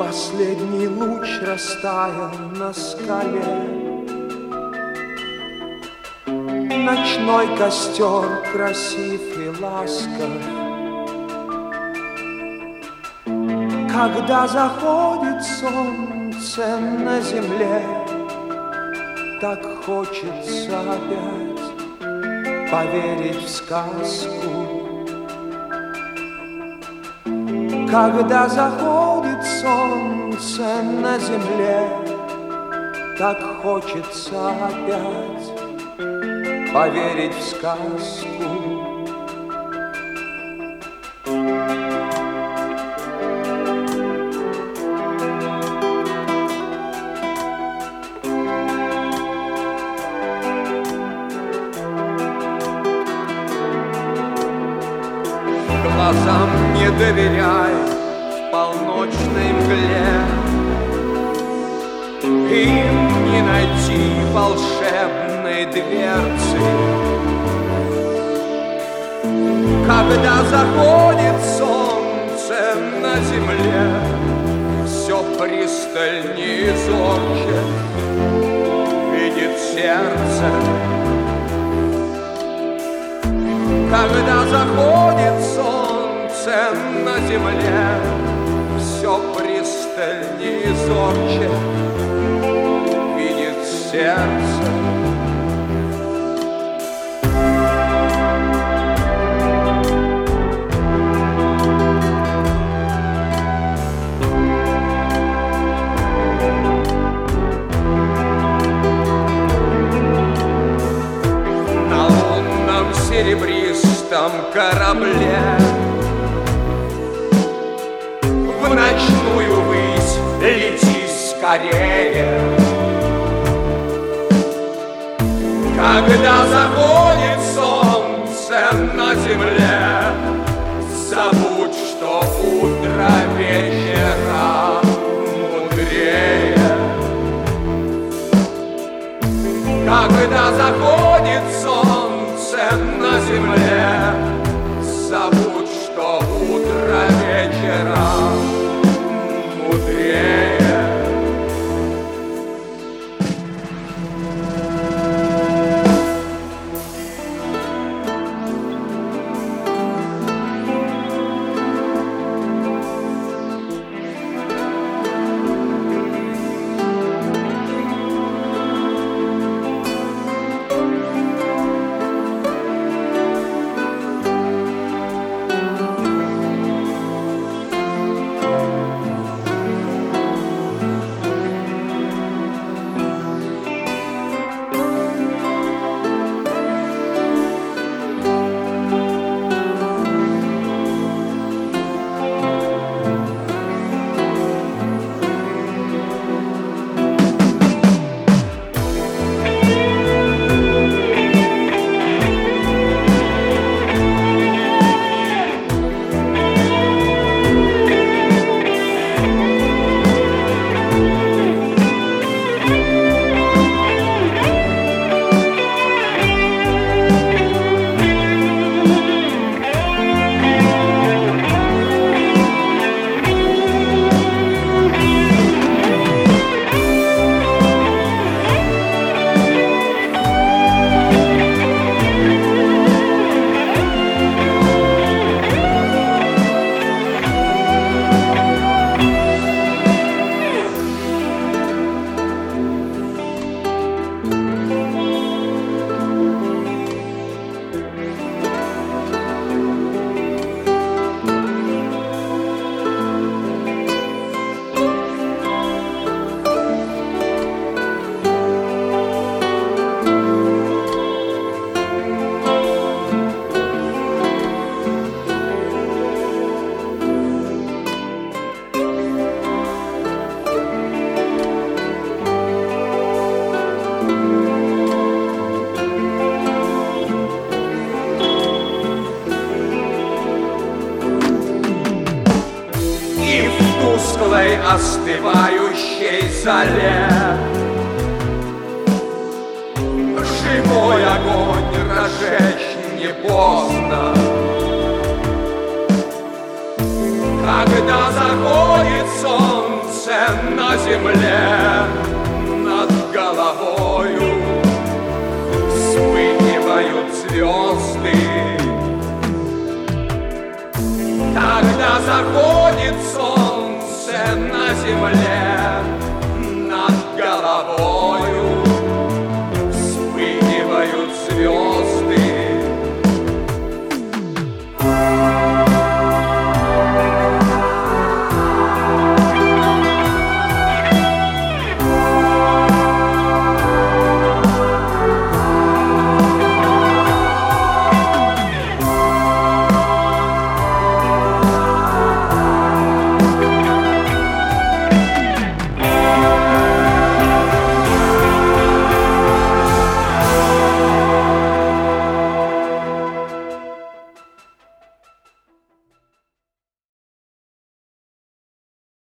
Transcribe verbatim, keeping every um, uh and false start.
Последний луч растаял на скале, ночной костер красив и ласков. Когда заходит солнце на земле, так хочется опять поверить в сказку. Когда заходит солнце на земле, так хочется опять поверить в сказку. Глазам не доверяй в полночной мгле, им не найти волшебной дверцы. Когда заходит солнце на земле, все пристальнее зорче видит сердце. Когда заходит солнце на земле, все пристальнее зорче видит сердце. На лунном серебристом корабле в ночную высь лети скорее. Когда заходит солнце на земле, забудь, что утро вечера мудрее. Когда заходит солнце на земле, забудь, что утро вечера мудрее. Остывающей зале живой огонь разжечь не поздно. Когда заходит солнце на земле над головою вспыхивают звезды. Когда заходит солнце на земле над головой,